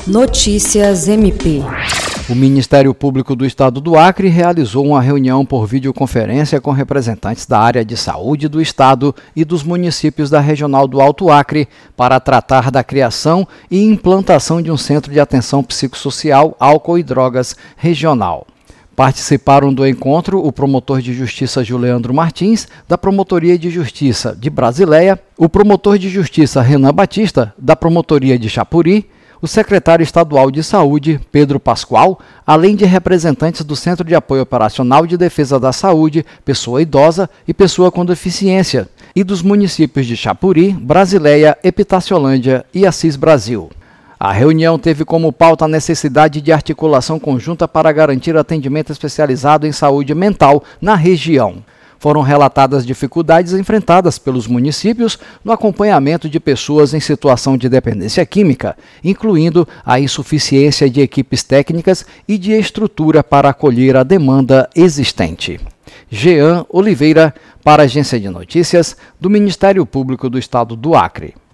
Notícias MP. O Ministério Público do Estado do Acre realizou uma reunião por videoconferência com representantes da área de saúde do Estado e dos municípios da Regional do Alto Acre para tratar da criação e implantação de um centro de atenção psicossocial, álcool e drogas regional. Participaram do encontro o promotor de justiça Juliandro Martins, da Promotoria de Justiça de Brasileia, o promotor de justiça Renan Batista, da Promotoria de Chapuri, o secretário estadual de saúde, Pedro Pascoal, além de representantes do Centro de Apoio Operacional de Defesa da Saúde, Pessoa Idosa e Pessoa com Deficiência, e dos municípios de Chapuri, Brasileia, Epitaciolândia e Assis Brasil. A reunião teve como pauta a necessidade de articulação conjunta para garantir atendimento especializado em saúde mental na região. Foram relatadas dificuldades enfrentadas pelos municípios no acompanhamento de pessoas em situação de dependência química, incluindo a insuficiência de equipes técnicas e de estrutura para acolher a demanda existente. Jean Oliveira, para a Agência de Notícias do Ministério Público do Estado do Acre.